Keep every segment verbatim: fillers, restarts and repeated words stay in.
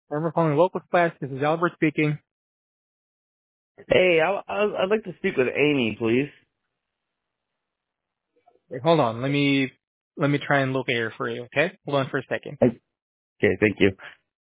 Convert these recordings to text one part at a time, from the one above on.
We're calling local class. This is Albert speaking. Hey, I, I, I'd like to speak with Amy, please. Wait, hold on. Let me let me try and locate her for you. Okay, hold on for a second. Okay, thank you.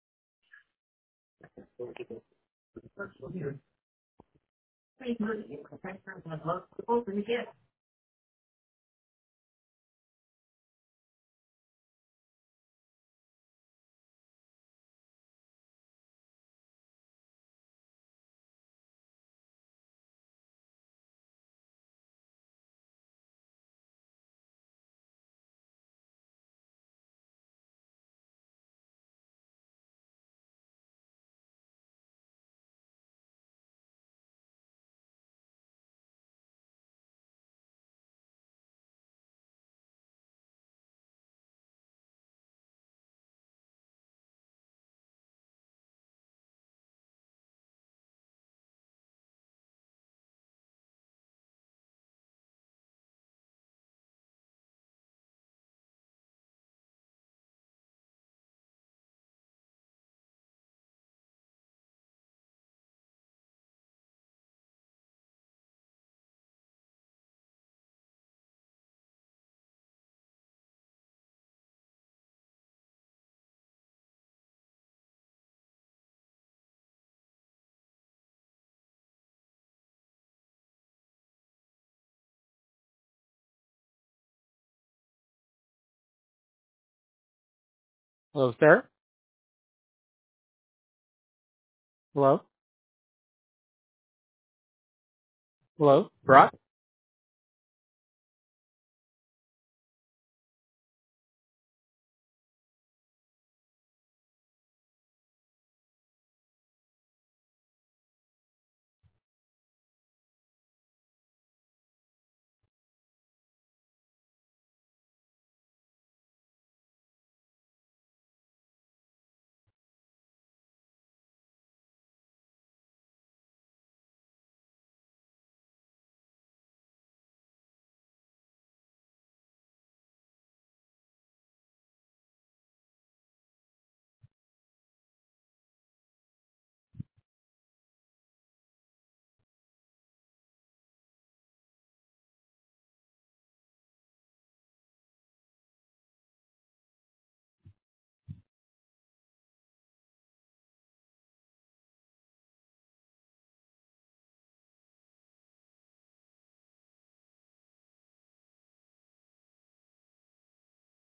Hello, sir. Hello. Hello, Brock.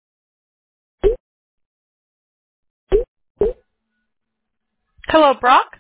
Hello, Brock.